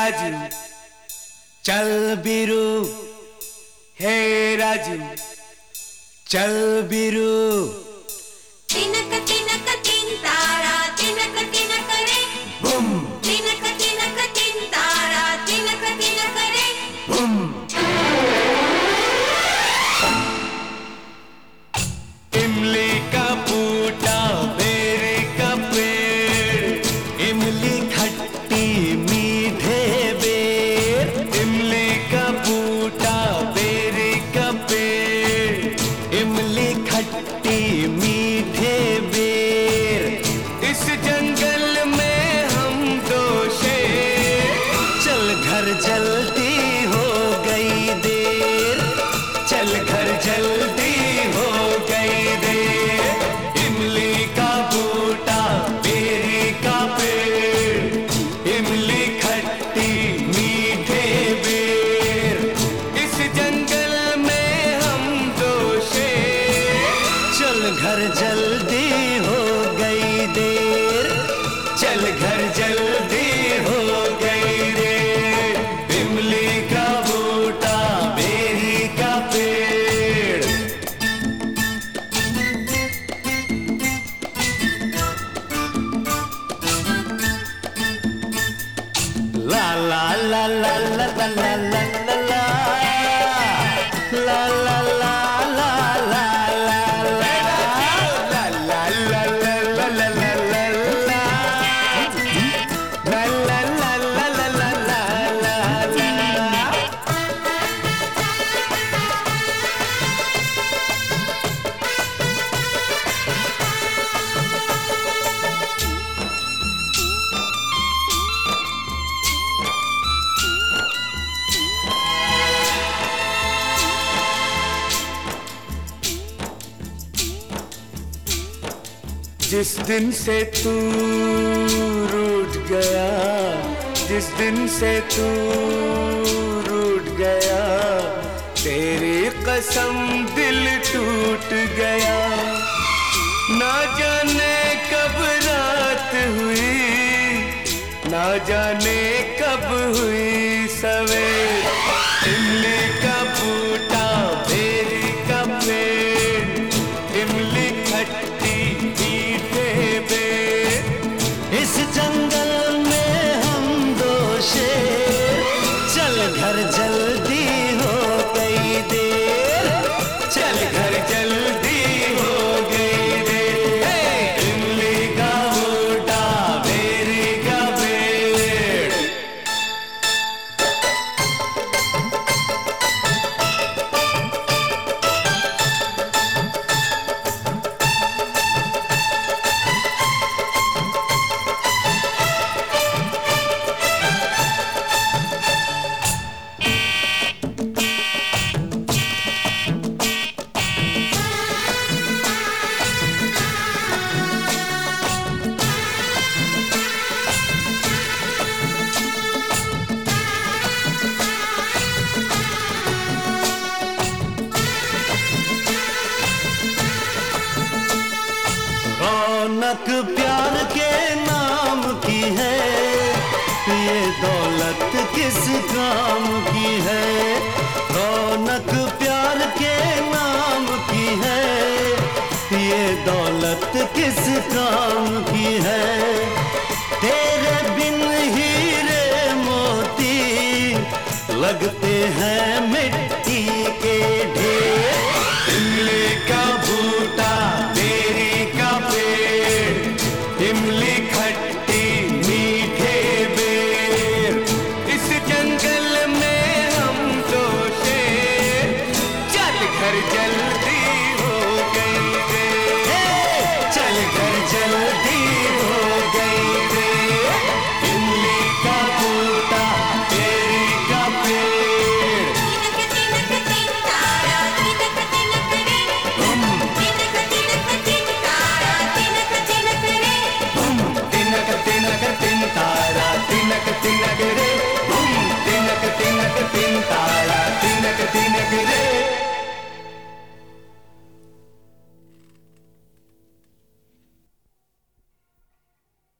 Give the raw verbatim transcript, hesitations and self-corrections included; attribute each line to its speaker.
Speaker 1: राजू चल बिरू, हे राजू चल बिरू।
Speaker 2: तिनक तिनक तीन तारा तिनक तिनक रे
Speaker 1: बूम
Speaker 2: तिनक तिनक तीन तारा तिनक तिनक रे
Speaker 1: बूम। इमली का बूटा बेरी का पेड़, इमली खट्टी मीठे बेर। इमली का बूटा बेरी का पेड़, इमली खट्टी मीठे बेर। इस जंगल में हम दो शेर, चल घर जल्दी हो गई देर, चल घर जल्दी हो गई देर। इमली का बूटा बेरी का पेड़, इमली खट्टी मीठे बेर। इस जंगल में हम दो शेर, चल घर जल्दी हो गई देर, चल घर जल्दी हो गई देर। इमली का बूटा बेरी का पेड़। ला ला ला ला ला ला ला ला ला ला ला ला ला ला ला जिस दिन से तू रूठ गया, जिस दिन से तू रूठ गया, तेरी कसम दिल टूट गया। ना जाने कब रात हुई, ना जाने कब हुई सवेर। इमली का बूटा बेरी का पेड़, इमली खट्टी मीठे बेर। इस जंगल में हम दो शेर, चल घर जल्दी हो गई देर, चल घर जल्दी हो गई देर। इमली का बूटा बेरी का पेड़। रौनक प्यार के नाम की है, ये दौलत किस काम की है। रौनक प्यार के नाम की है, ये दौलत किस काम की है। तेरे बिन हीरे मोती लगते हैं मिट्टी के ढेर।